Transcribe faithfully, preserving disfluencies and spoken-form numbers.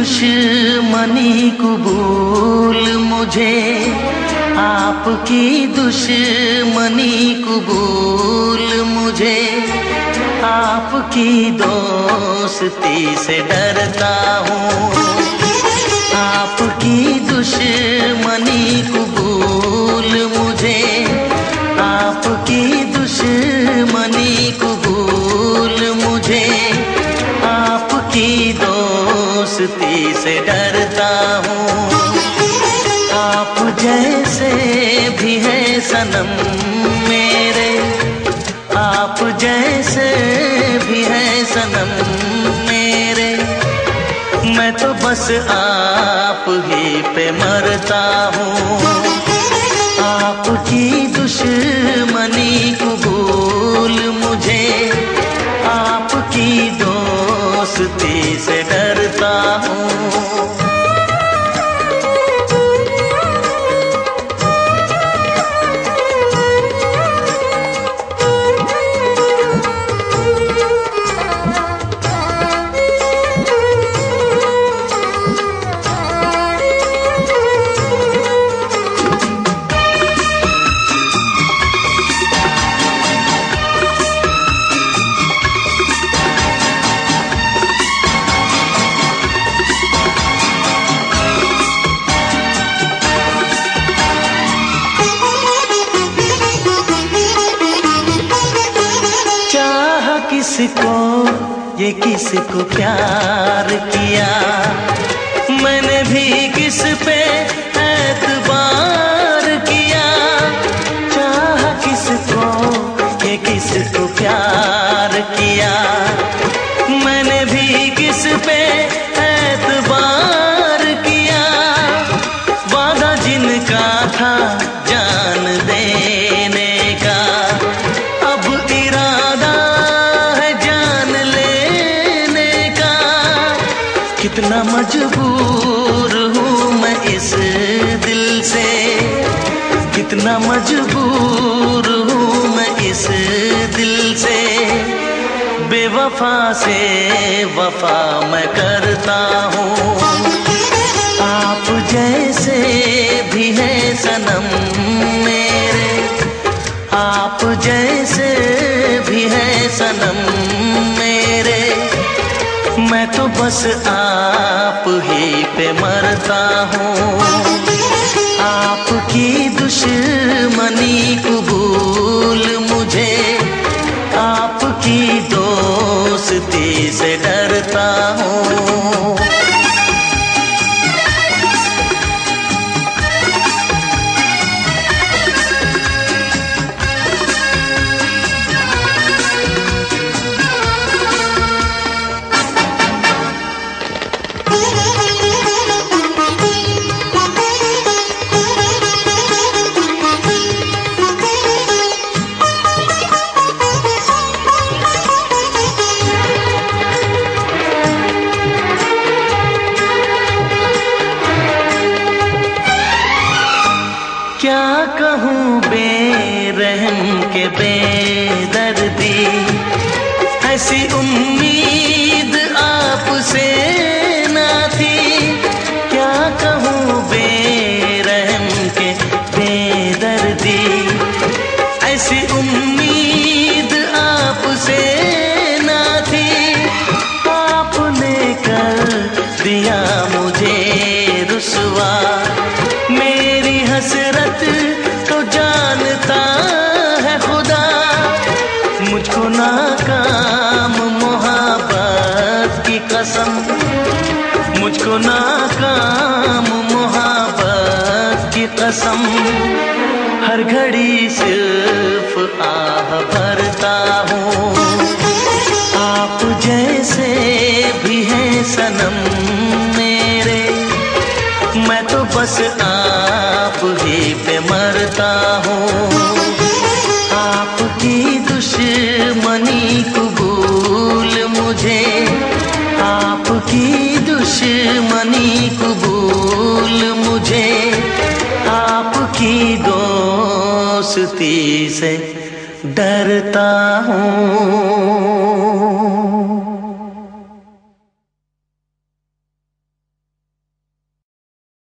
दुश्मनी कबूल मुझे, आपकी दुश्मनी कबूल मुझे, आपकी दोस्ती से डरता हूँ। आपकी दुश्मनी कबूल मुझे, आपकी दुश्मनी कबूल मुझे, आपकी दोस्ती से डरता हूँ। आप जैसे भी है सनम मेरे, आप जैसे भी है सनम मेरे, मैं तो बस आप ही पे मरता हूँ। आपकी दुश्मनी कबूल मुझे, आपकी दोस्ती से डरता हूँ। किसको ये किसको प्यार किया, मैंने भी किस पे एतबार किया। चाह किसको ये किसको प्यार किया, मैंने भी किस पे एतबार किया। वादा जिनका था जान देने का, अब इरादा कितना मजबूर हूँ मैं इस दिल से, कितना मजबूर हूँ मैं इस दिल से। बेवफा से वफा मैं करता हूँ। आप जैसे भी है सनम मेरे, आप जैसे भी है सनम मेरे, मैं तो बस आप ही पे मरता हूँ। आपकी दुश्मनी कबूल मुझे, आपकी दोस्ती से डरता हूँ। क्या कहूँ बेरहम के बेदर्दी, ऐसी उम्मीद आपसे ना थी। क्या कहूँ बेरहम के बेदर्दी, ऐसी उम्मीद आपसे ना थी। आपने कर दिया मुझे रुसवा, मेरी हसरत तो जानता है खुदा। मुझको नाकाम मोहब्बत की कसम, मुझको नाकाम मोहब्बत की कसम। हर घड़ी सिर्फ आह भरता हूँ। आप जैसे भी हैं सनम मेरे, मैं तो बस आप ही पे मरता हूँ। आपकी दुश्मनी कबूल मुझे, आपकी दुश्मनी कबूल मुझे, आपकी दोस्ती से डरता हूँ।